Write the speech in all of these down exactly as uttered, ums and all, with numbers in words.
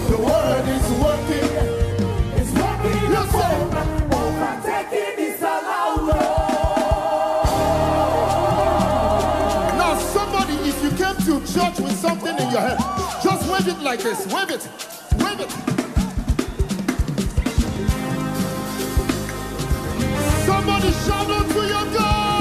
The word is working. It's working. Listen. Overtaking is allowed. Now, somebody, if you came to church with something in your hand, just wave it like this. Wave it. Wave it. Somebody shout out to your God.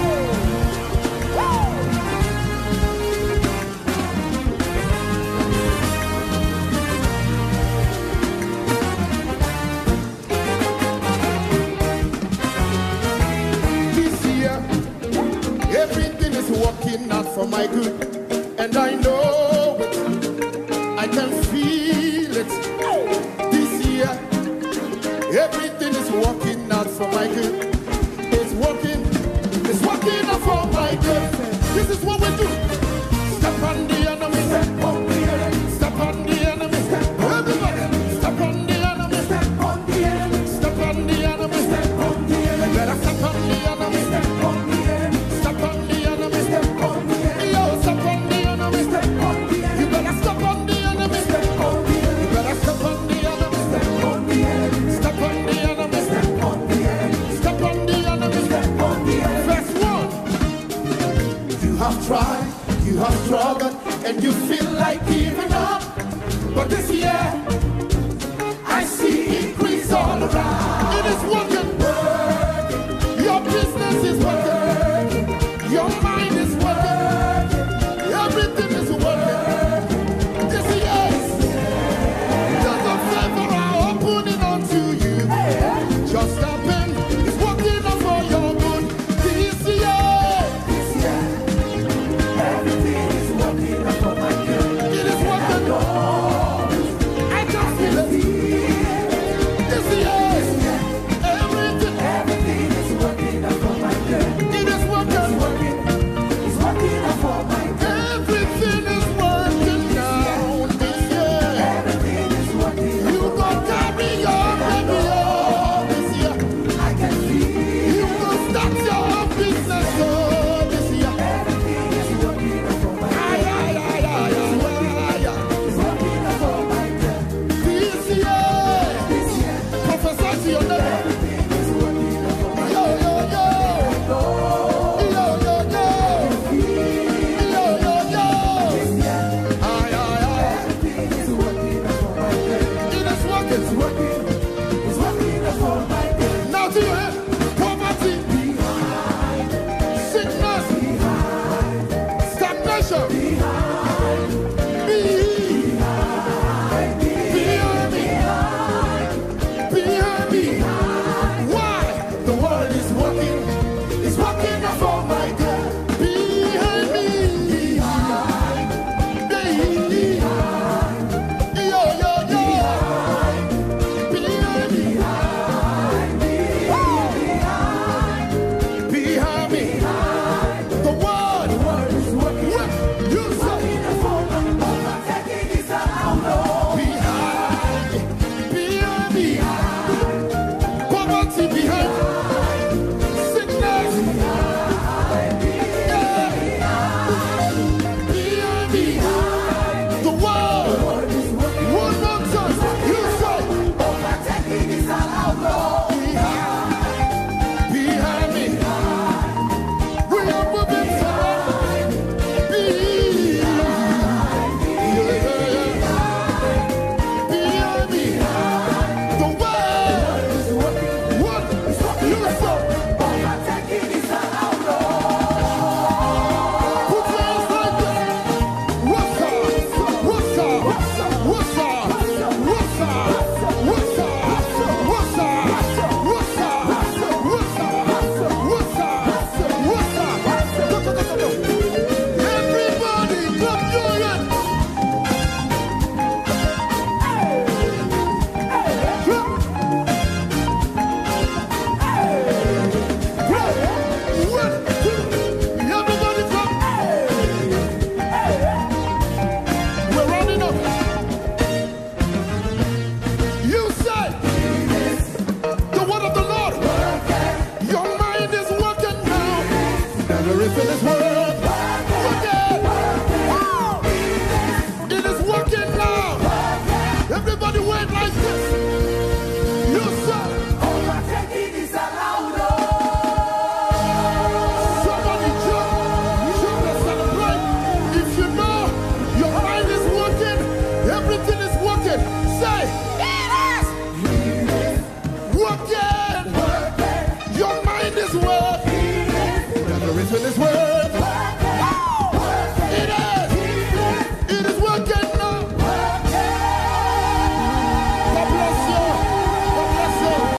This year, everything is working out for my good, and I know it. I can feel it. This year, everything is working out for my good. It's working, it's working out for my good. This is what we do. Step on the enemy, step on the enemy, step on the enemy. Everybody, step on the enemy, step on the enemy, step on the enemy, step on the enemy. Better step on the enemy, step on the enemy, step on the enemy, step on the enemy. Yo, step on the enemy, step on the enemy. You better step on the enemy, step on the enemy. You better step on the enemy, step on the enemy, step on the enemy, step on the enemy, step on the enemy, step on the enemy. Verse one. You have tried, you have struggled, and you feel like giving up. But this year,